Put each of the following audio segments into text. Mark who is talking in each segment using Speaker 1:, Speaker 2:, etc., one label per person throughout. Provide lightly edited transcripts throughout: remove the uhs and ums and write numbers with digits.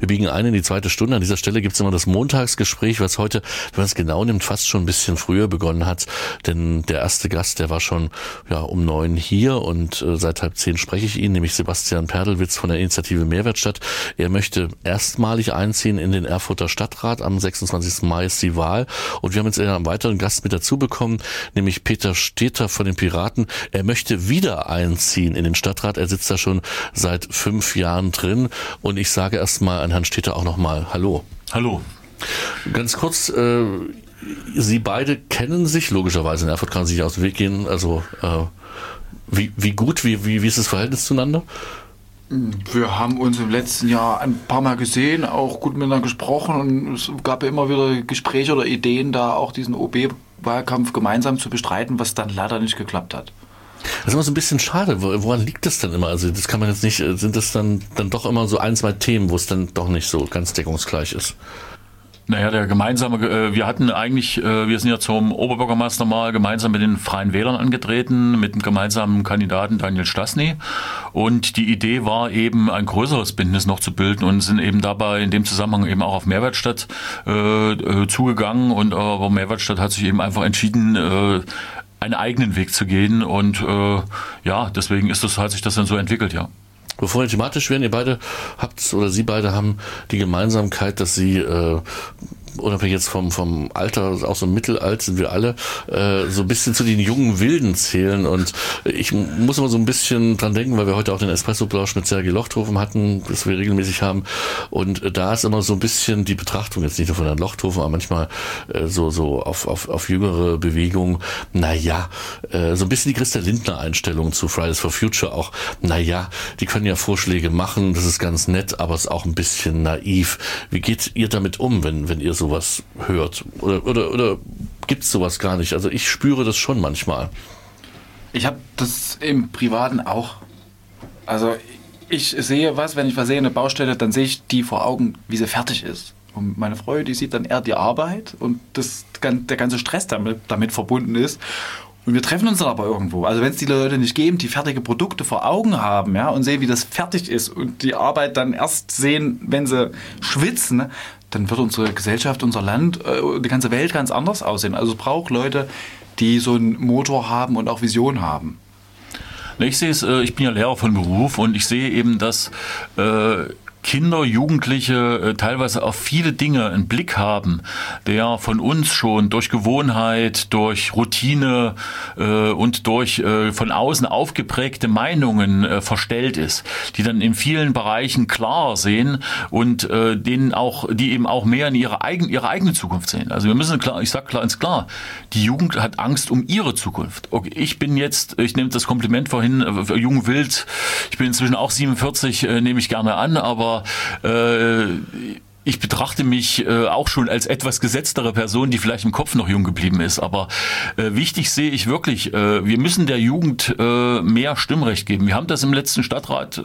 Speaker 1: Wir biegen ein in die zweite Stunde. An dieser Stelle gibt es immer das Montagsgespräch, was heute, wenn man es genau nimmt, fast schon ein bisschen früher begonnen hat. Denn der erste Gast, der war schon um 9 hier und seit 9:30 spreche ich ihn, nämlich Sebastian Perdelwitz von der Initiative Mehrwertstadt. Er möchte erstmalig einziehen in den Erfurter Stadtrat. Am 26. Mai ist die Wahl. Und wir haben jetzt einen weiteren Gast mit dazu bekommen, nämlich Peter Steter von den Piraten. Er möchte wieder einziehen in den Stadtrat. Er sitzt da schon seit 5 Jahren drin. Und ich sage erstmal an Herrn Steter auch nochmal Hallo.
Speaker 2: Hallo.
Speaker 1: Ganz kurz, Sie beide kennen sich, logischerweise in Erfurt kann man sich aus dem Weg gehen. Also wie ist das Verhältnis zueinander?
Speaker 3: Wir haben uns im letzten Jahr ein paar Mal gesehen, auch gut miteinander gesprochen und es gab ja immer wieder Gespräche oder Ideen, da auch diesen OB-Wahlkampf gemeinsam zu bestreiten, was dann leider nicht geklappt hat.
Speaker 1: Das ist immer so ein bisschen schade. Woran liegt das denn immer? Also das kann man jetzt nicht, sind das dann doch immer so 1, 2 Themen, wo es dann doch nicht so ganz deckungsgleich ist?
Speaker 2: Naja, wir hatten eigentlich, wir sind ja zum Oberbürgermeister mal gemeinsam mit den Freien Wählern angetreten, mit dem gemeinsamen Kandidaten Daniel Stasny. Und die Idee war eben, ein größeres Bündnis noch zu bilden und sind eben dabei in dem Zusammenhang eben auch auf Mehrwertstadt zugegangen. Und aber Mehrwertstadt hat sich eben einfach entschieden, einen eigenen Weg zu gehen. Und deswegen hat sich das dann so entwickelt, ja.
Speaker 1: Bevor wir thematisch werden, Sie beide haben die Gemeinsamkeit, dass Sie unabhängig jetzt vom Alter, auch so mittelalt sind wir alle, so ein bisschen zu den jungen Wilden zählen. Und ich muss immer so ein bisschen dran denken, weil wir heute auch den Espresso-Plausch mit Sergei Lochthofen hatten, das wir regelmäßig haben. Und da ist immer so ein bisschen die Betrachtung, jetzt nicht nur von Herrn Lochthofen, aber manchmal so auf jüngere Bewegungen. So ein bisschen die Christa Lindner-Einstellung zu Fridays for Future auch. Die können ja Vorschläge machen, das ist ganz nett, aber es ist auch ein bisschen naiv. Wie geht ihr damit um, wenn ihr sowas hört? Oder gibt es sowas gar nicht? Also ich spüre das schon manchmal.
Speaker 3: Ich habe das im Privaten auch. Also ich sehe wenn ich was sehe, eine Baustelle, dann sehe ich die vor Augen, wie sie fertig ist. Und meine Frau, die sieht dann eher die Arbeit und der ganze Stress damit verbunden ist. Und wir treffen uns dann aber irgendwo. Also wenn es die Leute nicht geben, die fertige Produkte vor Augen haben, und sehen, wie das fertig ist und die Arbeit dann erst sehen, wenn sie schwitzen, dann wird unsere Gesellschaft, unser Land, die ganze Welt ganz anders aussehen. Also es braucht Leute, die so einen Motor haben und auch Vision haben.
Speaker 2: Ich sehe es, ich bin ja Lehrer von Beruf und ich sehe eben, dass Kinder, Jugendliche teilweise auf viele Dinge einen Blick haben, der von uns schon durch Gewohnheit, durch Routine und durch von außen aufgeprägte Meinungen verstellt ist, die dann in vielen Bereichen klar sehen und die eben auch mehr in ihre eigene Zukunft sehen. Also wir müssen ich sage ganz klar, die Jugend hat Angst um ihre Zukunft. Okay, ich nehme das Kompliment vorhin, jung wild, ich bin inzwischen auch 47, nehme ich gerne an, aber ich betrachte mich auch schon als etwas gesetztere Person, die vielleicht im Kopf noch jung geblieben ist. Aber wichtig sehe ich wirklich, wir müssen der Jugend mehr Stimmrecht geben. Wir haben das im letzten Stadtrat,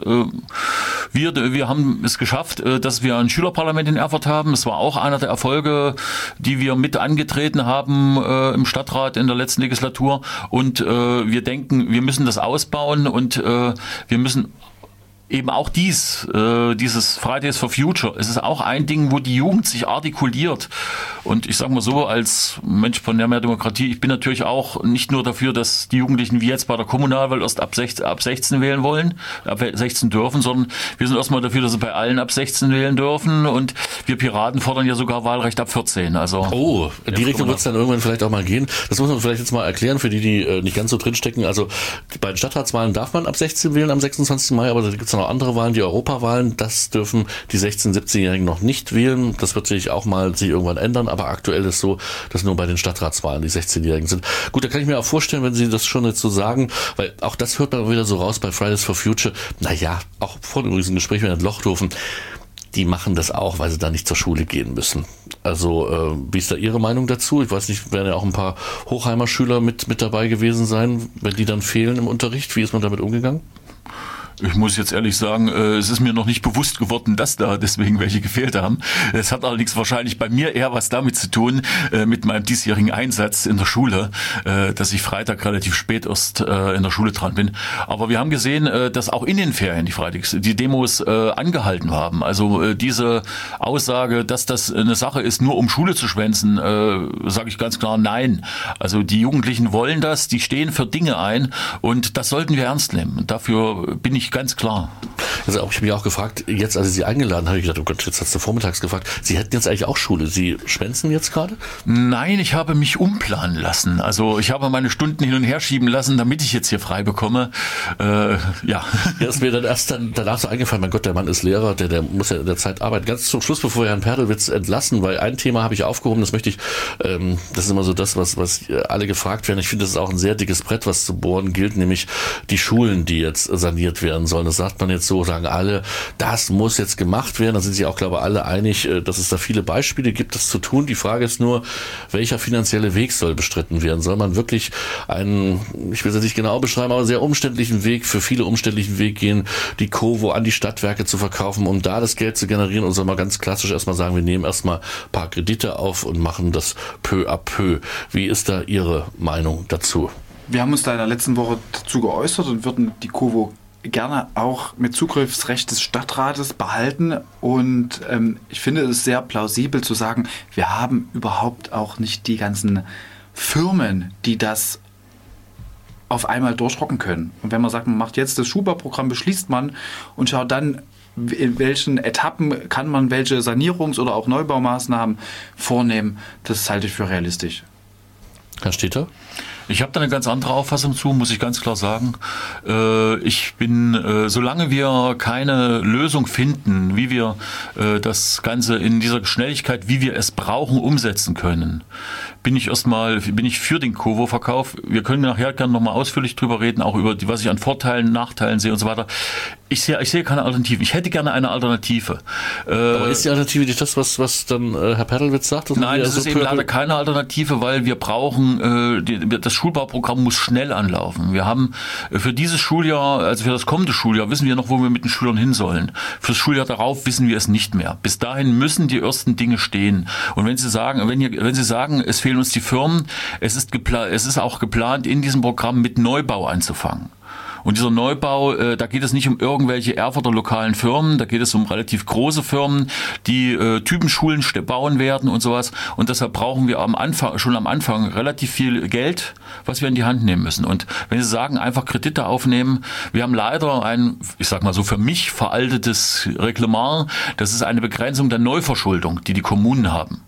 Speaker 2: wir haben es geschafft, dass wir ein Schülerparlament in Erfurt haben. Es war auch einer der Erfolge, die wir mit angetreten haben im Stadtrat in der letzten Legislatur. Und wir denken, wir müssen das ausbauen und wir müssen eben auch dieses Fridays for Future, es ist auch ein Ding, wo die Jugend sich artikuliert. Und ich sage mal so, als Mensch von der Mehr Demokratie, ich bin natürlich auch nicht nur dafür, dass die Jugendlichen wie jetzt bei der Kommunalwahl erst ab 16 wählen wollen, ab 16 dürfen, sondern wir sind erstmal dafür, dass sie bei allen ab 16 wählen dürfen. Und wir Piraten fordern ja sogar Wahlrecht ab 14. Also
Speaker 1: die Richtung wird es dann irgendwann vielleicht auch mal gehen. Das muss man vielleicht jetzt mal erklären für die nicht ganz so drinstecken. Also bei den Stadtratswahlen darf man ab 16 wählen am 26. Mai, aber da gibt es noch andere Wahlen, die Europawahlen, das dürfen die 16-, 17-Jährigen noch nicht wählen. Das wird sich auch mal irgendwann ändern, aber aktuell ist so, dass nur bei den Stadtratswahlen die 16-Jährigen sind. Gut, da kann ich mir auch vorstellen, wenn Sie das schon jetzt so sagen, weil auch das hört man wieder so raus bei Fridays for Future. Auch vor dem übrigen Gespräch mit Herrn Lochthofen, die machen das auch, weil sie da nicht zur Schule gehen müssen. Also, wie ist da Ihre Meinung dazu? Ich weiß nicht, werden ja auch ein paar Hochheimer Schüler mit dabei gewesen sein, wenn die dann fehlen im Unterricht. Wie ist man damit umgegangen?
Speaker 2: Ich muss jetzt ehrlich sagen, es ist mir noch nicht bewusst geworden, dass da deswegen welche gefehlt haben. Es hat allerdings wahrscheinlich bei mir eher was damit zu tun, mit meinem diesjährigen Einsatz in der Schule, dass ich Freitag relativ spät erst in der Schule dran bin. Aber wir haben gesehen, dass auch in den Ferien die Demos angehalten haben. Also diese Aussage, dass das eine Sache ist, nur um Schule zu schwänzen, sage ich ganz klar nein. Also die Jugendlichen wollen das, die stehen für Dinge ein und das sollten wir ernst nehmen. Und dafür bin ich ganz klar.
Speaker 1: Also ich habe mich auch gefragt, jetzt als ich Sie eingeladen habe, ich gedacht, oh Gott, jetzt hast du vormittags gefragt, Sie hätten jetzt eigentlich auch Schule. Sie schwänzen jetzt gerade?
Speaker 2: Nein, ich habe mich umplanen lassen. Also ich habe meine Stunden hin und her schieben lassen, damit ich jetzt hier frei bekomme. Ja,
Speaker 1: ist mir dann erst danach so eingefallen, mein Gott, der Mann ist Lehrer, der muss ja in der Zeit arbeiten. Ganz zum Schluss, bevor wir Herrn Perdelwitz entlassen, weil ein Thema habe ich aufgehoben, das möchte ich, das ist immer so das, was alle gefragt werden. Ich finde, das ist auch ein sehr dickes Brett, was zu bohren gilt, nämlich die Schulen, die jetzt saniert werden sollen. Das sagt man jetzt so, sagen alle, das muss jetzt gemacht werden. Da sind sich auch, glaube ich, alle einig, dass es da viele Beispiele gibt, das zu tun. Die Frage ist nur, welcher finanzielle Weg soll bestritten werden? Soll man wirklich einen, ich will es nicht genau beschreiben, aber sehr umständlichen Weg, für viele umständlichen Weg gehen, die Kovo an die Stadtwerke zu verkaufen, um da das Geld zu generieren? Und soll man ganz klassisch erstmal sagen, wir nehmen erstmal ein paar Kredite auf und machen das peu à peu. Wie ist da Ihre Meinung dazu?
Speaker 3: Wir haben uns da in der letzten Woche dazu geäußert und würden die Kovo gerne auch mit Zugriffsrecht des Stadtrates behalten. Und ich finde es sehr plausibel zu sagen, wir haben überhaupt auch nicht die ganzen Firmen, die das auf einmal durchrocken können. Und wenn man sagt, man macht jetzt das Schuba-Programm, beschließt man und schaut dann, in welchen Etappen kann man welche Sanierungs- oder auch Neubaumaßnahmen vornehmen, das halte ich für realistisch.
Speaker 1: Herr Steter?
Speaker 2: Ich habe da eine ganz andere Auffassung zu, muss ich ganz klar sagen. Ich bin, solange wir keine Lösung finden, wie wir das Ganze in dieser Schnelligkeit, wie wir es brauchen, umsetzen können, bin ich für den Kovo-Verkauf. Wir können nachher gerne nochmal ausführlich drüber reden, auch über was ich an Vorteilen, Nachteilen sehe und so weiter. Ich sehe keine Alternative. Ich hätte gerne eine Alternative.
Speaker 1: Aber ist die Alternative nicht das, was dann Herr Perdelwitz sagt?
Speaker 2: Nein, das ist eben leider keine Alternative, weil wir brauchen, das Schulbauprogramm muss schnell anlaufen. Wir haben für dieses Schuljahr, also für das kommende Schuljahr, wissen wir noch, wo wir mit den Schülern hin sollen. Für das Schuljahr darauf wissen wir es nicht mehr. Bis dahin müssen die ersten Dinge stehen. Und wenn Sie sagen, es fehlen uns die Firmen, es ist auch geplant, in diesem Programm mit Neubau anzufangen. Und dieser Neubau, da geht es nicht um irgendwelche Erfurter lokalen Firmen, da geht es um relativ große Firmen, die Typenschulen bauen werden und sowas. Und deshalb brauchen wir schon am Anfang relativ viel Geld, was wir in die Hand nehmen müssen. Und wenn Sie sagen, einfach Kredite aufnehmen, wir haben leider ein, ich sag mal so für mich veraltetes Reglement, das ist eine Begrenzung der Neuverschuldung, die Kommunen haben.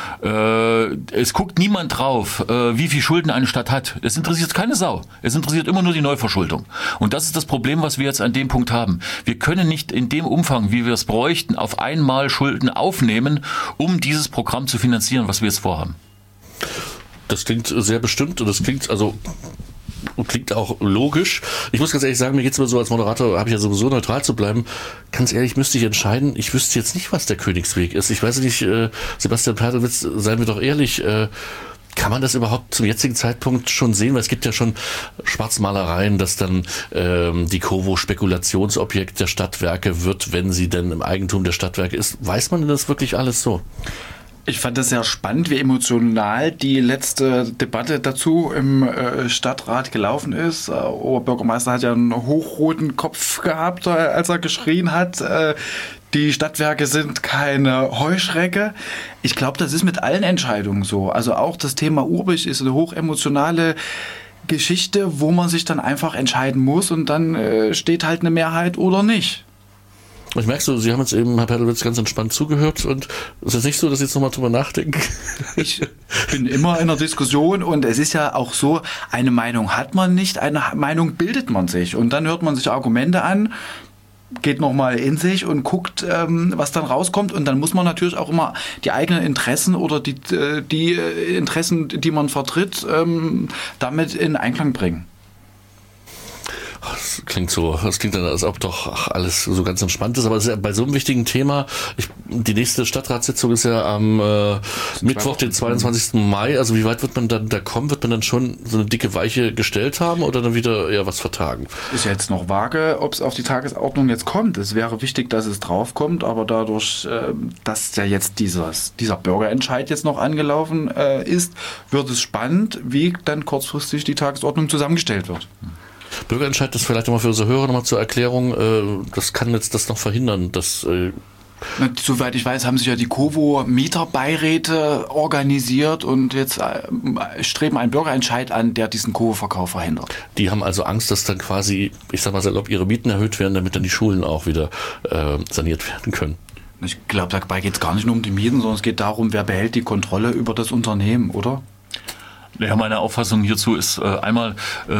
Speaker 2: Es guckt niemand drauf, wie viel Schulden eine Stadt hat. Es interessiert keine Sau. Es interessiert immer nur die Neuverschuldung. Und das ist das Problem, was wir jetzt an dem Punkt haben. Wir können nicht in dem Umfang, wie wir es bräuchten, auf einmal Schulden aufnehmen, um dieses Programm zu finanzieren, was wir jetzt vorhaben.
Speaker 1: Das klingt sehr bestimmt und das klingt auch logisch. Ich muss ganz ehrlich sagen, mir geht es immer so, als Moderator habe ich ja sowieso neutral zu bleiben. Ganz ehrlich, müsste ich entscheiden, ich wüsste jetzt nicht, was der Königsweg ist. Ich weiß nicht, Sebastian Perdelwitz, seien wir doch ehrlich, kann man das überhaupt zum jetzigen Zeitpunkt schon sehen? Weil es gibt ja schon Schwarzmalereien, dass dann die Kovo Spekulationsobjekt der Stadtwerke wird, wenn sie denn im Eigentum der Stadtwerke ist. Weiß man denn das wirklich alles so?
Speaker 3: Ich fand das sehr spannend, wie emotional die letzte Debatte dazu im Stadtrat gelaufen ist. Der Oberbürgermeister hat ja einen hochroten Kopf gehabt, als er geschrien hat, die Stadtwerke sind keine Heuschrecke. Ich glaube, das ist mit allen Entscheidungen so. Also auch das Thema Urbich ist eine hochemotionale Geschichte, wo man sich dann einfach entscheiden muss und dann steht halt eine Mehrheit oder nicht.
Speaker 1: Ich merke so, Sie haben jetzt eben, Herr Perdelwitz, ganz entspannt zugehört und es ist nicht so, dass Sie jetzt nochmal drüber nachdenken.
Speaker 3: Ich bin immer in der Diskussion und es ist ja auch so, eine Meinung hat man nicht, eine Meinung bildet man sich und dann hört man sich Argumente an, geht nochmal in sich und guckt, was dann rauskommt und dann muss man natürlich auch immer die eigenen Interessen oder die Interessen, die man vertritt, damit in Einklang bringen.
Speaker 1: Das klingt dann, als ob doch alles so ganz entspannt ist, aber es ist ja bei so einem wichtigen Thema, die nächste Stadtratssitzung ist ja am Mittwoch, den 22. Mai, also wie weit wird man dann da kommen? Wird man dann schon so eine dicke Weiche gestellt haben oder dann wieder eher was vertagen?
Speaker 3: Ist ja jetzt noch vage, ob es auf die Tagesordnung jetzt kommt. Es wäre wichtig, dass es draufkommt, aber dadurch, dass ja jetzt dieser Bürgerentscheid jetzt noch angelaufen ist, wird es spannend, wie dann kurzfristig die Tagesordnung zusammengestellt wird.
Speaker 1: Bürgerentscheid ist vielleicht nochmal für unsere Hörer nochmal zur Erklärung, das kann jetzt das noch verhindern, dass...
Speaker 3: Soweit ich weiß, haben sich ja die Kovo-Mieterbeiräte organisiert und jetzt streben einen Bürgerentscheid an, der diesen Kovo-Verkauf verhindert.
Speaker 1: Die haben also Angst, dass dann quasi, ich sag mal salopp, ihre Mieten erhöht werden, damit dann die Schulen auch wieder saniert werden können.
Speaker 3: Ich glaube, dabei geht es gar nicht nur um die Mieten, sondern es geht darum, wer behält die Kontrolle über das Unternehmen, oder?
Speaker 2: Ja, meine Auffassung hierzu ist einmal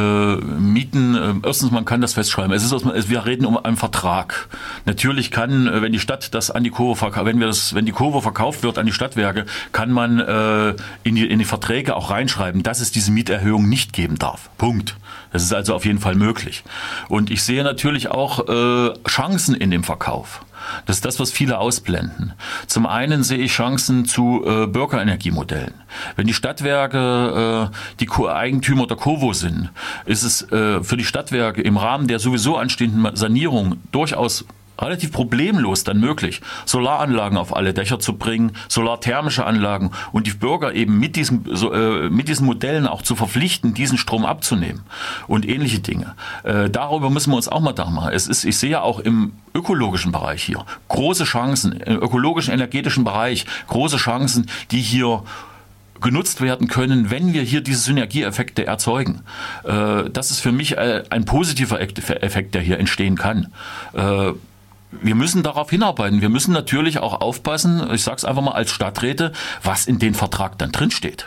Speaker 2: Mieten. Erstens, man kann das festschreiben. Wir reden um einen Vertrag. Natürlich kann, wenn die Stadt das an die Kovo wenn die Kovo verkauft wird an die Stadtwerke, kann man in die Verträge auch reinschreiben, dass es diese Mieterhöhung nicht geben darf. Punkt. Das ist also auf jeden Fall möglich. Und ich sehe natürlich auch Chancen in dem Verkauf. Das ist das, was viele ausblenden. Zum einen sehe ich Chancen zu Bürgerenergiemodellen. Wenn die Stadtwerke die Eigentümer der Kovo sind, ist es für die Stadtwerke im Rahmen der sowieso anstehenden Sanierung durchaus relativ problemlos dann möglich, Solaranlagen auf alle Dächer zu bringen, solarthermische Anlagen und die Bürger eben mit diesen Modellen auch zu verpflichten, diesen Strom abzunehmen und ähnliche Dinge. Darüber müssen wir uns auch mal da machen. Ich sehe ja auch im ökologischen Bereich hier große Chancen, im ökologischen, energetischen Bereich große Chancen, die hier genutzt werden können, wenn wir hier diese Synergieeffekte erzeugen. Das ist für mich ein positiver Effekt, der hier entstehen kann. Wir müssen darauf hinarbeiten. Wir müssen natürlich auch aufpassen, ich sage es einfach mal als Stadträte, was in den Vertrag dann drinsteht.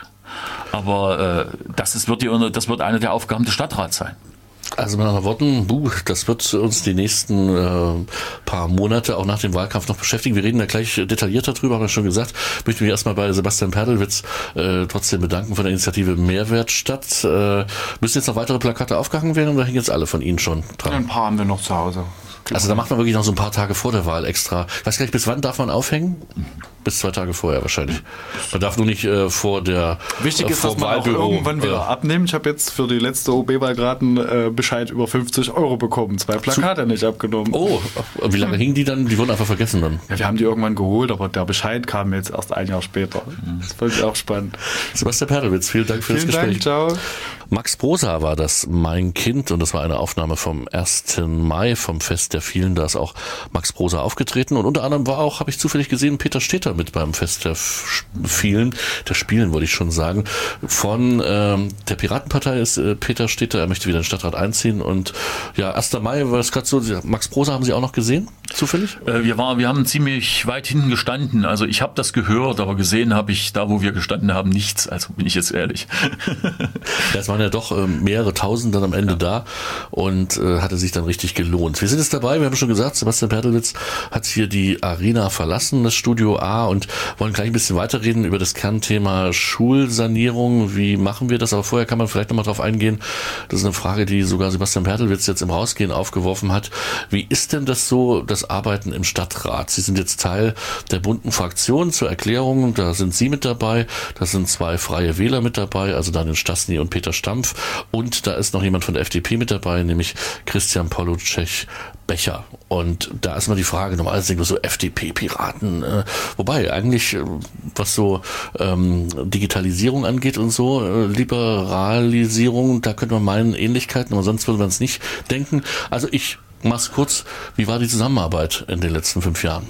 Speaker 2: Aber das wird eine der Aufgaben des Stadtrats sein.
Speaker 1: Also mit anderen Worten, das wird uns die nächsten paar Monate auch nach dem Wahlkampf noch beschäftigen. Wir reden da gleich detaillierter drüber, haben wir schon gesagt. Ich möchte mich erstmal bei Sebastian Perdelwitz trotzdem bedanken von der Initiative Mehrwertstadt. Müssen jetzt noch weitere Plakate aufgehangen werden oder hängen jetzt alle von Ihnen schon dran?
Speaker 3: Ein paar haben wir noch zu Hause.
Speaker 1: Also da macht man wirklich noch so ein paar Tage vor der Wahl extra. Ich weiß gar nicht, bis wann darf man aufhängen? Bis 2 Tage vorher wahrscheinlich. Man darf nur nicht vor der
Speaker 3: Wichtig ist, dass man auch irgendwann wieder abnimmt. Ich habe jetzt für die letzte OB-Wahl gerade einen Bescheid über 50 € bekommen. 2 Plakate nicht abgenommen.
Speaker 1: Oh, wie lange hingen die dann? Die wurden einfach vergessen dann?
Speaker 3: Ja, wir haben die irgendwann geholt, aber der Bescheid kam jetzt erst 1 Jahr später. Das fand ich auch spannend.
Speaker 1: Sebastian Perdelwitz, vielen Dank für das Gespräch.
Speaker 3: Dank, ciao.
Speaker 1: Max Prosa war das, Mein Kind, und das war eine Aufnahme vom 1. Mai, vom Fest der Vielen. Da ist auch Max Prosa aufgetreten und unter anderem war auch, habe ich zufällig gesehen, Peter Steter mit beim Fest der Vielen, der Spielen wollte ich schon sagen. Von der Piratenpartei ist Peter Steter, er möchte wieder in den Stadtrat einziehen und ja, 1. Mai war das gerade so, Max Prosa haben Sie auch noch gesehen, zufällig?
Speaker 2: Wir haben ziemlich weit hinten gestanden, also ich habe das gehört, aber gesehen habe ich da, wo wir gestanden haben, nichts, also bin ich jetzt ehrlich.
Speaker 1: Es waren ja doch mehrere Tausend dann am Ende da und hatte sich dann richtig gelohnt. Wir sind jetzt dabei, wir haben schon gesagt, Sebastian Perdelwitz hat hier die Arena verlassen, das Studio A, und wollen gleich ein bisschen weiterreden über das Kernthema Schulsanierung. Wie machen wir das? Aber vorher kann man vielleicht nochmal drauf eingehen. Das ist eine Frage, die sogar Sebastian Perdelwitz jetzt im Rausgehen aufgeworfen hat. Wie ist denn das so, das Arbeiten im Stadtrat? Sie sind jetzt Teil der bunten Fraktion. Zur Erklärung, da sind Sie mit dabei, da sind 2 Freie Wähler mit dabei, also Daniel Stasny und Peter Stampf, und da ist noch jemand von der FDP mit dabei, nämlich Christian Polutschek-Becher. Und da ist mal die Frage, normalerweise denken wir so FDP-Piraten, wobei eigentlich, was so Digitalisierung angeht und so, Liberalisierung, da könnte man meinen Ähnlichkeiten, aber sonst würde man es nicht denken. Also ich mach's kurz, wie war die Zusammenarbeit in den letzten 5 Jahren?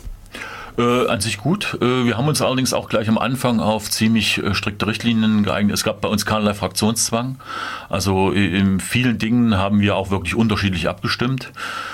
Speaker 2: An sich gut. Wir haben uns allerdings auch gleich am Anfang auf ziemlich strikte Richtlinien geeignet. Es gab bei uns keinerlei Fraktionszwang. Also in vielen Dingen haben wir auch wirklich unterschiedlich abgestimmt.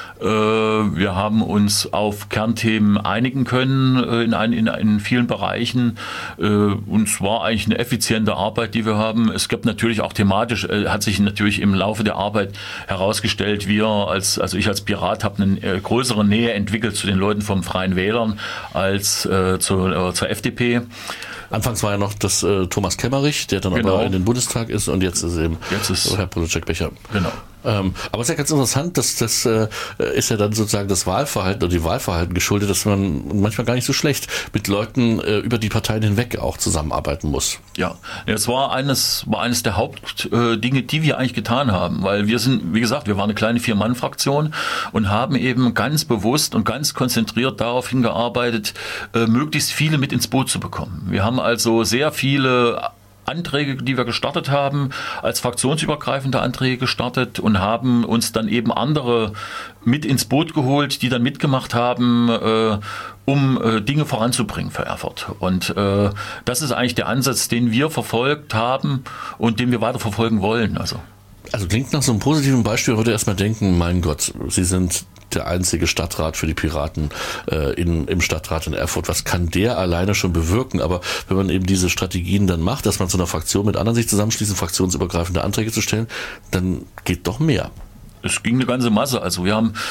Speaker 2: Wir haben uns auf Kernthemen einigen können in vielen Bereichen. Und es war eigentlich eine effiziente Arbeit, die wir haben. Es gibt natürlich auch thematisch, hat sich natürlich im Laufe der Arbeit herausgestellt, ich als Pirat habe eine größere Nähe entwickelt zu den Leuten vom Freien Wählern als zur FDP.
Speaker 1: Anfangs war ja noch das Thomas Kemmerich, der dann aber in den Bundestag ist, und jetzt ist eben Herr Polacek-Becher.
Speaker 2: Genau.
Speaker 1: Aber es ist ja ganz interessant, das ist ja dann sozusagen das Wahlverhalten oder die Wahlverhalten geschuldet, dass man manchmal gar nicht so schlecht mit Leuten über die Parteien hinweg auch zusammenarbeiten muss.
Speaker 2: Ja, es war eines der Hauptdinge, die wir eigentlich getan haben, weil wir sind, wie gesagt, wir waren eine kleine 4-Mann-Fraktion und haben eben ganz bewusst und ganz konzentriert darauf hingearbeitet, möglichst viele mit ins Boot zu bekommen. Wir haben also sehr viele Anträge, die wir gestartet haben, als fraktionsübergreifende Anträge gestartet und haben uns dann eben andere mit ins Boot geholt, die dann mitgemacht haben, um Dinge voranzubringen für Erfurt. Und das ist eigentlich der Ansatz, den wir verfolgt haben und den wir weiter verfolgen wollen. Also
Speaker 1: klingt nach so einem positiven Beispiel, würde erstmal denken, mein Gott, Sie sind der einzige Stadtrat für die Piraten im Stadtrat in Erfurt. Was kann der alleine schon bewirken? Aber wenn man eben diese Strategien dann macht, dass man zu einer Fraktion mit anderen sich zusammenschließt, fraktionsübergreifende Anträge zu stellen, dann geht doch mehr.
Speaker 2: Es ging eine ganze Masse. Also wir haben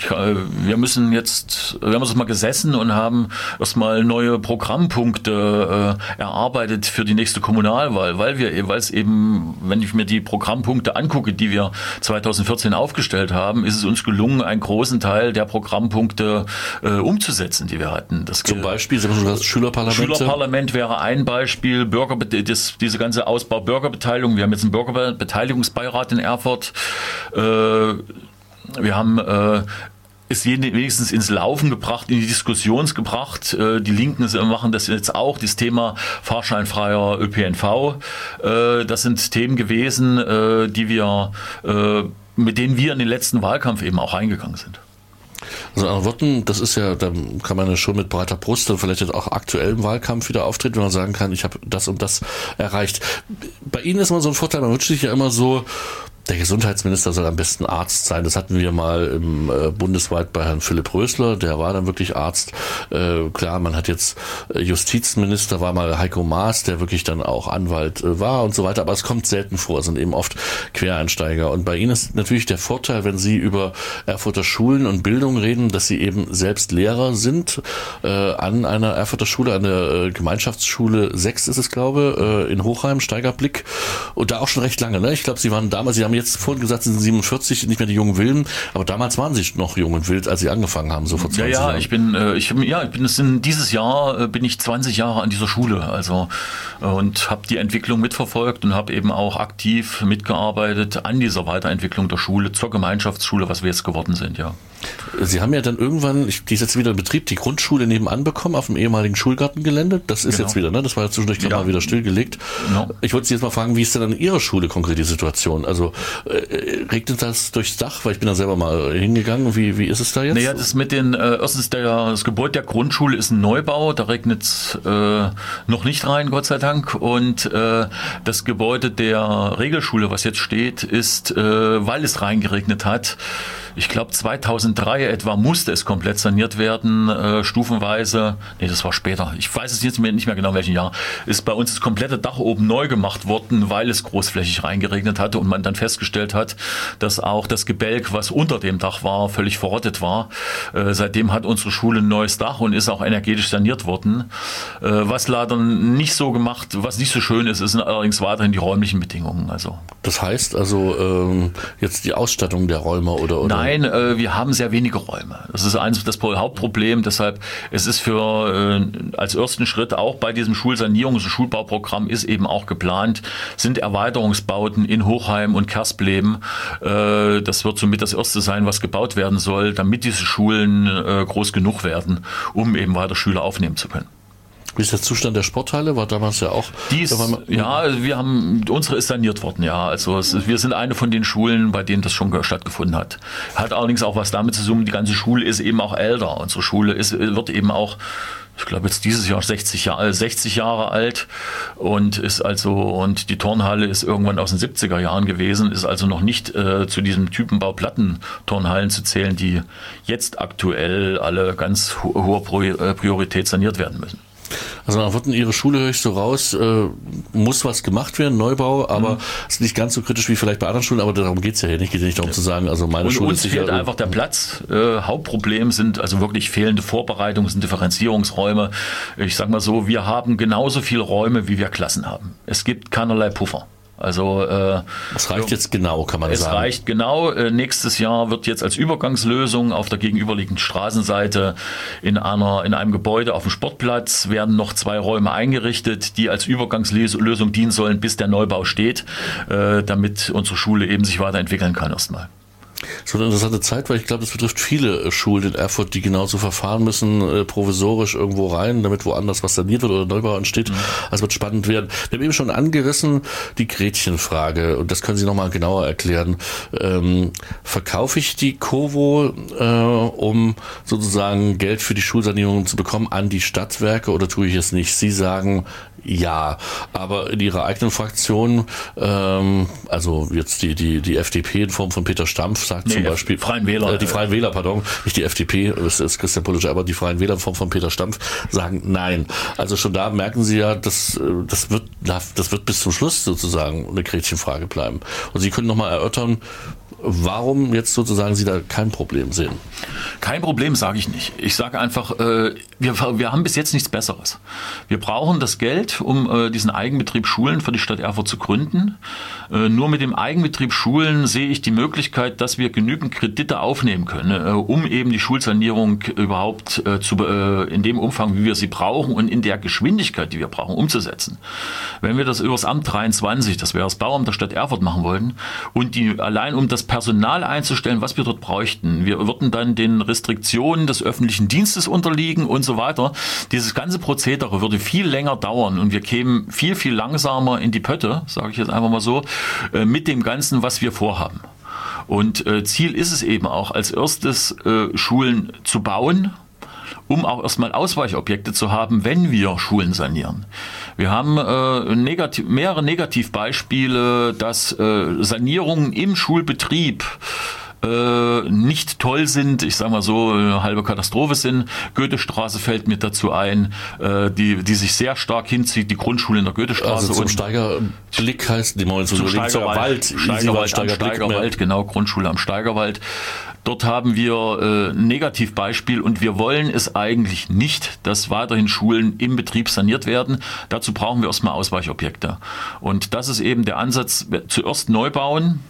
Speaker 2: uns mal gesessen und haben erstmal neue Programmpunkte erarbeitet für die nächste Kommunalwahl, weil es eben, wenn ich mir die Programmpunkte angucke, die wir 2014 aufgestellt haben, ist es uns gelungen, einen großen Teil der Programmpunkte umzusetzen, die wir hatten.
Speaker 1: Zum Beispiel, Sie haben schon gesagt, Schülerparlament.
Speaker 2: Schülerparlament wäre ein Beispiel, diese ganze Ausbau Bürgerbeteiligung. Wir haben jetzt einen Bürgerbeteiligungsbeirat in Erfurt. Wir haben es wenigstens ins Laufen gebracht, in die Diskussion gebracht. Die Linken machen das jetzt auch, das Thema fahrscheinfreier ÖPNV. Das sind Themen gewesen, mit denen wir in den letzten Wahlkampf eben auch reingegangen sind.
Speaker 1: Also in anderen Worten, das ist ja, da kann man ja schon mit breiter Brust dann vielleicht jetzt auch aktuell im Wahlkampf wieder auftreten, wenn man sagen kann, ich habe das und das erreicht. Bei Ihnen ist immer so ein Vorteil, man wünscht sich ja immer so, der Gesundheitsminister soll am besten Arzt sein. Das hatten wir mal bundesweit bei Herrn Philipp Rösler, der war dann wirklich Arzt. Klar, man hat jetzt Justizminister, war mal Heiko Maas, der wirklich dann auch Anwalt war und so weiter, aber es kommt selten vor, es sind eben oft Quereinsteiger. Und bei Ihnen ist natürlich der Vorteil, wenn Sie über Erfurter Schulen und Bildung reden, dass Sie eben selbst Lehrer sind an einer Erfurter Schule, an der Gemeinschaftsschule 6 ist es, glaube ich, in Hochheim, Steigerblick. Und da auch schon recht lange, ne? Ich glaube, Sie haben jetzt vorhin gesagt, Sie sind 47, nicht mehr die jungen Wilden, aber damals waren Sie noch jung und wild, als Sie angefangen haben, so vor 20 Jahren.
Speaker 2: Dieses Jahr bin ich 20 Jahre an dieser Schule, und habe die Entwicklung mitverfolgt und habe eben auch aktiv mitgearbeitet an dieser Weiterentwicklung der Schule zur Gemeinschaftsschule, was wir jetzt geworden sind, ja.
Speaker 1: Sie haben ja dann irgendwann, die ist jetzt wieder in Betrieb, die Grundschule nebenan bekommen auf dem ehemaligen Schulgartengelände. Das ist jetzt wieder, ne? Das war ja zwischendurch mal wieder stillgelegt. Genau. Ich wollte Sie jetzt mal fragen, wie ist denn an Ihrer Schule konkret die Situation? Also regnet das durchs Dach? Weil ich bin da selber mal hingegangen. Wie ist es da jetzt?
Speaker 2: Naja, das mit den, erstens das Gebäude der Grundschule ist ein Neubau, da regnet es noch nicht rein, Gott sei Dank. Und das Gebäude der Regelschule, was jetzt steht, ist, weil es reingeregnet hat, ich glaube 2003 etwa musste es komplett saniert werden, stufenweise. Nee, das war später. Ich weiß es jetzt nicht mehr genau, in welchem Jahr. Ist bei uns das komplette Dach oben neu gemacht worden, weil es großflächig reingeregnet hatte und man dann festgestellt hat, dass auch das Gebälk, was unter dem Dach war, völlig verrottet war. Seitdem hat unsere Schule ein neues Dach und ist auch energetisch saniert worden. Was leider nicht so gemacht, was nicht so schön ist, sind allerdings weiterhin die räumlichen Bedingungen.
Speaker 1: Das heißt jetzt die Ausstattung der Räume oder?
Speaker 2: Nein, wir haben sehr wenige Räume. Das ist das Hauptproblem. Deshalb, es ist als ersten Schritt auch bei diesem Schulsanierungs- und Schulbauprogramm ist eben auch geplant, sind Erweiterungsbauten in Hochheim und Kerspleben. Das wird somit das erste sein, was gebaut werden soll, damit diese Schulen groß genug werden, um eben weiter Schüler aufnehmen zu können.
Speaker 1: Wie ist der Zustand der Sporthalle? War damals ja auch...
Speaker 2: Unsere ist saniert worden, ja. Wir sind eine von den Schulen, bei denen das schon stattgefunden hat. Hat allerdings auch was damit zu tun, die ganze Schule ist eben auch älter. Unsere Schule wird eben auch, ich glaube jetzt dieses Jahr 60 Jahre alt und die Turnhalle ist irgendwann aus den 70er Jahren gewesen, ist also noch nicht zu diesem Typenbau Plattenturnhallen zu zählen, die jetzt aktuell alle ganz hoher Priorität saniert werden müssen.
Speaker 1: Also dann wird in Ihre Schule, höre ich so raus, muss was gemacht werden, Neubau, aber ist nicht ganz so kritisch wie vielleicht bei anderen Schulen, aber darum geht's ja hier nicht. Geht ja nicht darum zu sagen, also meine Schule
Speaker 2: uns
Speaker 1: ist sicher...
Speaker 2: fehlt einfach der Platz. Hauptproblem sind also wirklich fehlende Vorbereitungs- und Differenzierungsräume. Ich sag mal so, wir haben genauso viele Räume, wie wir Klassen haben. Es gibt keinerlei Puffer. Also
Speaker 1: es reicht jetzt genau, kann man sagen.
Speaker 2: Es reicht genau. Nächstes Jahr wird jetzt als Übergangslösung auf der gegenüberliegenden Straßenseite in einem Gebäude auf dem Sportplatz werden noch 2 Räume eingerichtet, die als Übergangslösung dienen sollen, bis der Neubau steht, damit unsere Schule eben sich weiterentwickeln kann erstmal.
Speaker 1: So eine interessante Zeit, weil ich glaube, das betrifft viele Schulen in Erfurt, die genauso verfahren müssen, provisorisch irgendwo rein, damit woanders was saniert wird oder Neubau entsteht. Also wird spannend werden. Wir haben eben schon angerissen die Gretchenfrage und das können Sie nochmal genauer erklären. Verkaufe ich die Kovo, um sozusagen Geld für die Schulsanierung zu bekommen, an die Stadtwerke oder tue ich es nicht? Sie sagen ja, aber in Ihrer eigenen Fraktion, also jetzt die FDP in Form von Peter Stampf sagt zum Beispiel...
Speaker 2: Freien Wähler.
Speaker 1: Die Freien Wähler, pardon, nicht die FDP, das ist Christian Pulitzer, aber die Freien Wähler in Form von Peter Stampf sagen nein. Also schon da merken Sie ja, das wird bis zum Schluss sozusagen eine Gretchenfrage bleiben. Und Sie können nochmal erörtern, warum jetzt sozusagen Sie da kein Problem sehen?
Speaker 2: Kein Problem sage ich nicht. Ich sage einfach, wir haben bis jetzt nichts Besseres. Wir brauchen das Geld, um diesen Eigenbetrieb Schulen für die Stadt Erfurt zu gründen. Nur mit dem Eigenbetrieb Schulen sehe ich die Möglichkeit, dass wir genügend Kredite aufnehmen können, um eben die Schulsanierung überhaupt in dem Umfang, wie wir sie brauchen und in der Geschwindigkeit, die wir brauchen, umzusetzen. Wenn wir das über das Amt 23, das wäre das Bauamt der Stadt Erfurt, machen wollten und die allein um das Personal einzustellen, was wir dort bräuchten. Wir würden dann den Restriktionen des öffentlichen Dienstes unterliegen und so weiter. Dieses ganze Prozedere würde viel länger dauern und wir kämen viel, viel langsamer in die Pötte, sage ich jetzt einfach mal so, mit dem Ganzen, was wir vorhaben. Und Ziel ist es eben auch, als erstes Schulen zu bauen, um auch erstmal Ausweichobjekte zu haben, wenn wir Schulen sanieren. Wir haben mehrere Negativbeispiele, dass Sanierungen im Schulbetrieb nicht toll sind, ich sage mal so, eine halbe Katastrophe sind. Goethestraße fällt mir dazu ein, die sich sehr stark hinzieht, die Grundschule in der Goethestraße.
Speaker 1: Also zum Steigerblick heißt, die Moment zum
Speaker 2: Steigerwald, genau, Grundschule am Steigerwald. Dort haben wir ein Negativbeispiel und wir wollen es eigentlich nicht, dass weiterhin Schulen im Betrieb saniert werden. Dazu brauchen wir erstmal Ausweichobjekte. Und das ist eben der Ansatz, zuerst neu bauen,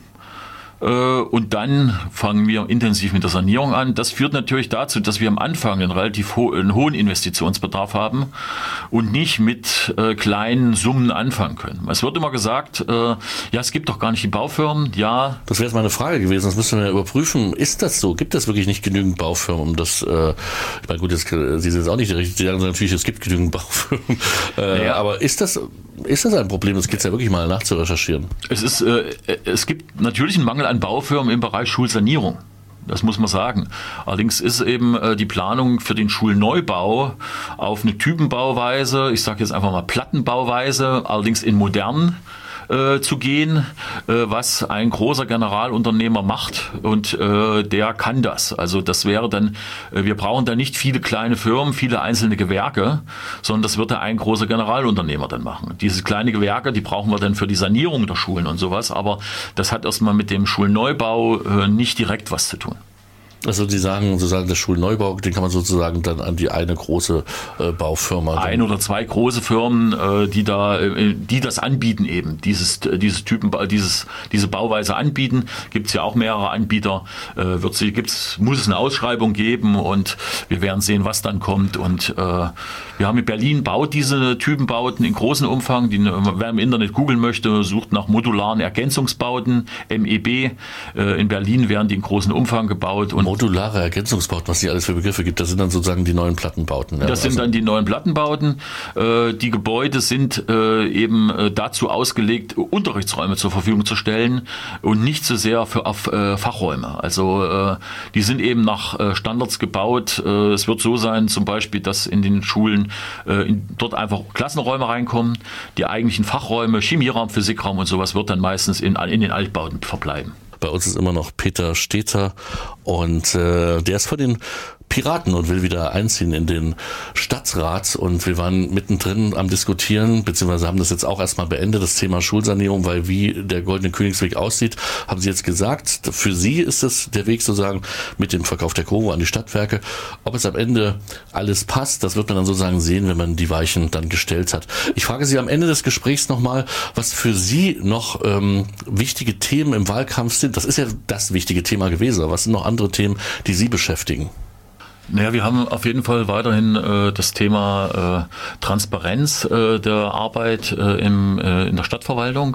Speaker 2: und dann fangen wir intensiv mit der Sanierung an. Das führt natürlich dazu, dass wir am Anfang einen relativ hohen Investitionsbedarf haben und nicht mit kleinen Summen anfangen können. Es wird immer gesagt, ja, es gibt doch gar nicht die Baufirmen. Ja.
Speaker 1: Das wäre jetzt meine Frage gewesen, das müssen wir ja überprüfen. Ist das so? Gibt es wirklich nicht genügend Baufirmen, um das, ich meine, gut, Sie sind jetzt auch nicht der Richtige, Sie sagen natürlich, es gibt genügend Baufirmen. Ja. Aber ist das ein Problem? Das geht ja wirklich mal nachzurecherchieren.
Speaker 2: Es gibt natürlich einen Mangel an Baufirmen im Bereich Schulsanierung. Das muss man sagen. Allerdings ist eben die Planung für den Schulneubau auf eine Typenbauweise, ich sage jetzt einfach mal Plattenbauweise, allerdings in modern zu gehen, was ein großer Generalunternehmer macht und der kann das. Also das wäre dann, wir brauchen da nicht viele kleine Firmen, viele einzelne Gewerke, sondern das wird da ein großer Generalunternehmer dann machen. Diese kleinen Gewerke, die brauchen wir dann für die Sanierung der Schulen und sowas, aber das hat erstmal mit dem Schulneubau nicht direkt was zu tun.
Speaker 1: Also die sagen sozusagen, der Schulneubau, den kann man sozusagen dann an die eine große Baufirma.
Speaker 2: Ein oder zwei große Firmen, die das anbieten eben, diese Bauweise anbieten. Gibt es ja auch mehrere Anbieter. Muss es eine Ausschreibung geben und wir werden sehen, was dann kommt. Und wir haben in Berlin baut diese Typenbauten in großem Umfang. Wer im Internet googeln möchte, sucht nach modularen Ergänzungsbauten, MEB. In Berlin werden die in großem Umfang gebaut. Und
Speaker 1: modulare Ergänzungsbauten, was es alles für Begriffe gibt, das sind dann sozusagen die neuen Plattenbauten. Ja,
Speaker 2: das sind dann die neuen Plattenbauten. Die Gebäude sind eben dazu ausgelegt, Unterrichtsräume zur Verfügung zu stellen und nicht so sehr auf Fachräume. Also die sind eben nach Standards gebaut. Es wird so sein, zum Beispiel, dass in den Schulen dort einfach Klassenräume reinkommen. Die eigentlichen Fachräume, Chemieraum, Physikraum und sowas wird dann meistens in den Altbauten verbleiben.
Speaker 1: Bei uns ist immer noch Peter Steter und der ist von den Piraten und will wieder einziehen in den Stadtrat. Und wir waren mittendrin am Diskutieren, beziehungsweise haben das jetzt auch erstmal beendet, das Thema Schulsanierung, weil wie der Goldene Königsweg aussieht, haben Sie jetzt gesagt, für Sie ist es der Weg sozusagen mit dem Verkauf der Koro an die Stadtwerke. Ob es am Ende alles passt, das wird man dann sozusagen sehen, wenn man die Weichen dann gestellt hat. Ich frage Sie am Ende des Gesprächs nochmal, was für Sie noch wichtige Themen im Wahlkampf sind. Das ist ja das wichtige Thema gewesen, aber was sind noch andere Themen, die Sie beschäftigen?
Speaker 2: Naja, wir haben auf jeden Fall weiterhin das Thema Transparenz der Arbeit in der Stadtverwaltung.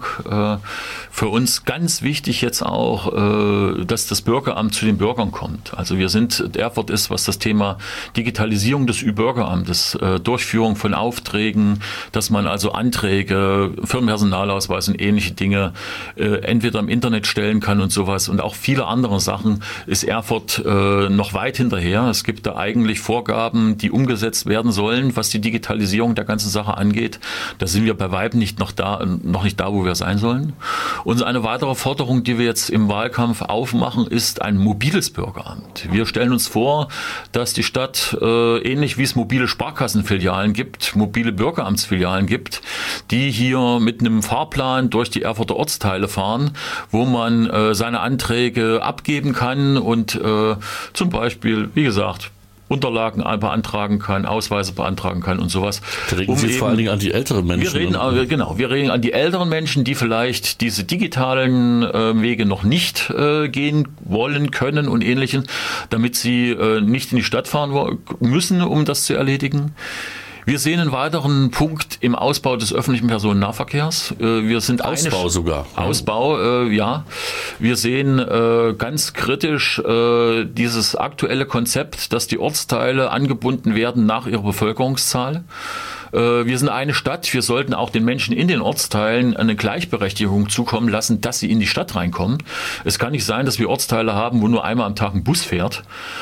Speaker 2: Für uns ganz wichtig jetzt auch, dass das Bürgeramt zu den Bürgern kommt. Also Erfurt ist, was das Thema Digitalisierung des Ü-Bürgeramtes, Durchführung von Aufträgen, dass man also Anträge, Firmenpersonalausweis und ähnliche Dinge entweder im Internet stellen kann und sowas und auch viele andere Sachen, ist Erfurt noch weit hinterher. Es gibt da eigentlich Vorgaben, die umgesetzt werden sollen, was die Digitalisierung der ganzen Sache angeht. Da sind wir bei Weitem noch nicht da, wo wir sein sollen. Und eine weitere Forderung, die wir jetzt im Wahlkampf aufmachen, ist ein mobiles Bürgeramt. Wir stellen uns vor, dass die Stadt, ähnlich wie es mobile Sparkassenfilialen gibt, mobile Bürgeramtsfilialen gibt, die hier mit einem Fahrplan durch die Erfurter Ortsteile fahren, wo man seine Anträge abgeben kann und zum Beispiel, wie gesagt, Unterlagen beantragen kann, Ausweise beantragen kann und sowas.
Speaker 1: Da denken Sie vor allen Dingen an die älteren Menschen.
Speaker 2: Wir reden an die älteren Menschen, die vielleicht diese digitalen Wege noch nicht gehen wollen, können und Ähnlichem, damit sie nicht in die Stadt fahren müssen, um das zu erledigen. Wir sehen einen weiteren Punkt im Ausbau des öffentlichen Personennahverkehrs. Wir sind
Speaker 1: Ausbau sogar.
Speaker 2: Ausbau, ja. Wir sehen ganz kritisch dieses aktuelle Konzept, dass die Ortsteile angebunden werden nach ihrer Bevölkerungszahl. Wir sind eine Stadt, wir sollten auch den Menschen in den Ortsteilen eine Gleichberechtigung zukommen lassen, dass sie in die Stadt reinkommen. Es kann nicht sein, dass wir Ortsteile haben, wo nur einmal am Tag ein Bus fährt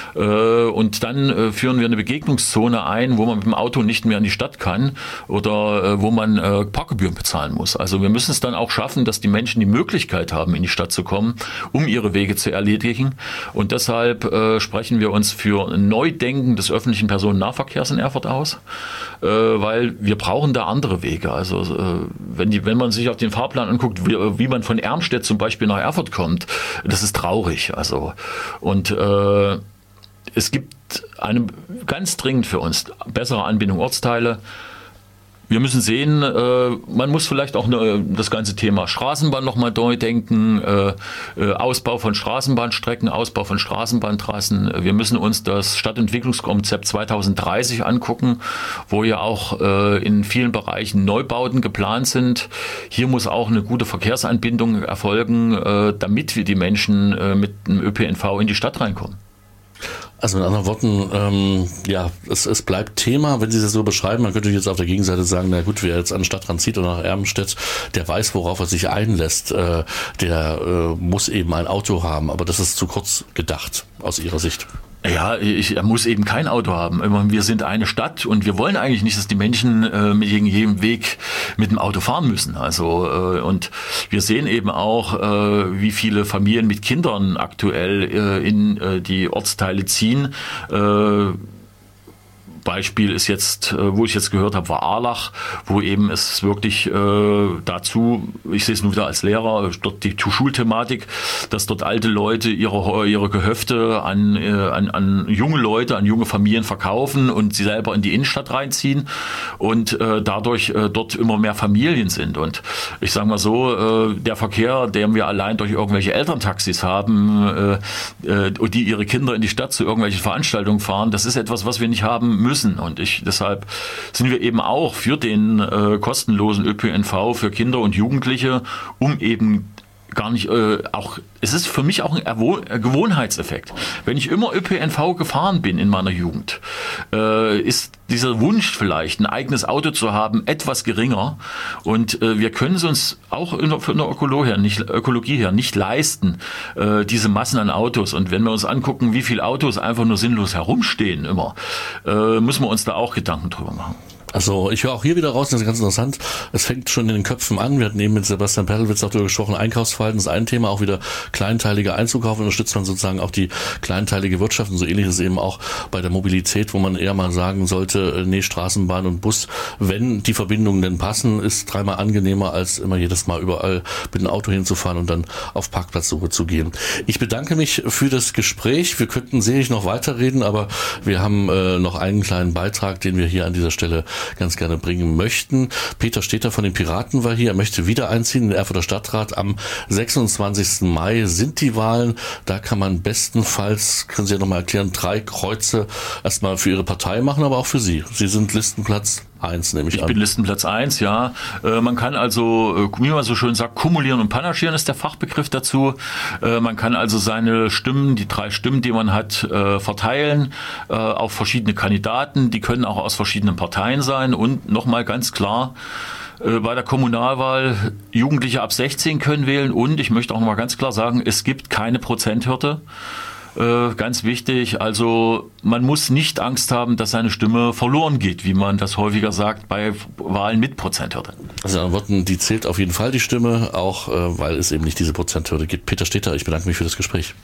Speaker 2: und dann führen wir eine Begegnungszone ein, wo man mit dem Auto nicht mehr in die Stadt kann oder wo man Parkgebühren bezahlen muss. Also wir müssen es dann auch schaffen, dass die Menschen die Möglichkeit haben, in die Stadt zu kommen, um ihre Wege zu erledigen. Und deshalb sprechen wir uns für ein Neudenken des öffentlichen Personennahverkehrs in Erfurt aus, weil wir brauchen da andere Wege. Also wenn man sich auf den Fahrplan anguckt, wie man von Ermstedt zum Beispiel nach Erfurt kommt, das ist traurig. Also und es gibt ganz dringend für uns bessere Anbindung Ortsteile. Wir müssen sehen, man muss vielleicht auch das ganze Thema Straßenbahn nochmal neu denken, Ausbau von Straßenbahnstrecken, Ausbau von Straßenbahntrassen. Wir müssen uns das Stadtentwicklungskonzept 2030 angucken, wo ja auch in vielen Bereichen Neubauten geplant sind. Hier muss auch eine gute Verkehrsanbindung erfolgen, damit wir die Menschen mit dem ÖPNV in die Stadt reinkommen.
Speaker 1: Also mit anderen Worten, es bleibt Thema, wenn Sie das so beschreiben. Man könnte jetzt auf der Gegenseite sagen, na gut, wer jetzt an den Stadtrand zieht oder nach Ermstedt, der weiß, worauf er sich einlässt. Der muss eben ein Auto haben, aber das ist zu kurz gedacht aus Ihrer Sicht.
Speaker 2: Ja, er muss eben kein Auto haben. Wir sind eine Stadt und wir wollen eigentlich nicht, dass die Menschen mit jedem Weg mit dem Auto fahren müssen. Also und wir sehen eben auch, wie viele Familien mit Kindern aktuell in die Ortsteile ziehen. Beispiel ist jetzt, wo ich jetzt gehört habe, war Arlach, wo eben es wirklich dazu, ich sehe es nur wieder als Lehrer, dort die Schulthematik, dass dort alte Leute ihre Gehöfte an junge Leute, an junge Familien verkaufen und sie selber in die Innenstadt reinziehen und dadurch dort immer mehr Familien sind. Und ich sage mal so, der Verkehr, den wir allein durch irgendwelche Elterntaxis haben, die ihre Kinder in die Stadt zu irgendwelchen Veranstaltungen fahren, das ist etwas, was wir nicht haben müssen. Und deshalb sind wir eben auch für den kostenlosen ÖPNV für Kinder und Jugendliche, um eben gar nicht, es ist für mich auch ein Gewohnheitseffekt. Wenn ich immer ÖPNV gefahren bin in meiner Jugend, ist dieser Wunsch vielleicht, ein eigenes Auto zu haben, etwas geringer. Und wir können es uns auch von der Ökologie her nicht leisten, diese Massen an Autos. Und wenn wir uns angucken, wie viele Autos einfach nur sinnlos herumstehen immer, müssen wir uns da auch Gedanken drüber machen.
Speaker 1: Also ich höre auch hier wieder raus, das ist ganz interessant, es fängt schon in den Köpfen an, wir hatten eben mit Sebastian Perlwitz auch darüber gesprochen, Einkaufsverhalten ist ein Thema, auch wieder kleinteiliger Einzukauf, unterstützt man sozusagen auch die kleinteilige Wirtschaft und so ähnlich ist eben auch bei der Mobilität, wo man eher mal sagen sollte, nee, Straßenbahn und Bus, wenn die Verbindungen denn passen, ist dreimal angenehmer, als immer jedes Mal überall mit dem Auto hinzufahren und dann auf Parkplatzsuche zu gehen. Ich bedanke mich für das Gespräch, wir könnten sicherlich noch weiterreden, aber wir haben noch einen kleinen Beitrag, den wir hier an dieser Stelle ganz gerne bringen möchten. Peter Steter von den Piraten war hier, er möchte wieder einziehen in den Erfurter Stadtrat. Am 26. Mai sind die Wahlen. Da kann man bestenfalls, können Sie ja nochmal erklären, 3 Kreuze erstmal für Ihre Partei machen, aber auch für Sie. Sie sind Listenplatz 1, nehme ich an.
Speaker 2: Ich bin Listenplatz 1, ja. Man kann also, wie man so schön sagt, kumulieren und panaschieren ist der Fachbegriff dazu. Man kann also seine Stimmen, die 3 Stimmen, die man hat, verteilen auf verschiedene Kandidaten. Die können auch aus verschiedenen Parteien sein. Und nochmal ganz klar, bei der Kommunalwahl Jugendliche ab 16 können wählen. Und ich möchte auch nochmal ganz klar sagen, es gibt keine Prozenthürde. Ganz wichtig, also man muss nicht Angst haben, dass seine Stimme verloren geht, wie man das häufiger sagt bei Wahlen mit Prozenthürde.
Speaker 1: Also in Worten, die zählt auf jeden Fall die Stimme, auch weil es eben nicht diese Prozenthürde gibt. Peter Steter, ich bedanke mich für das Gespräch.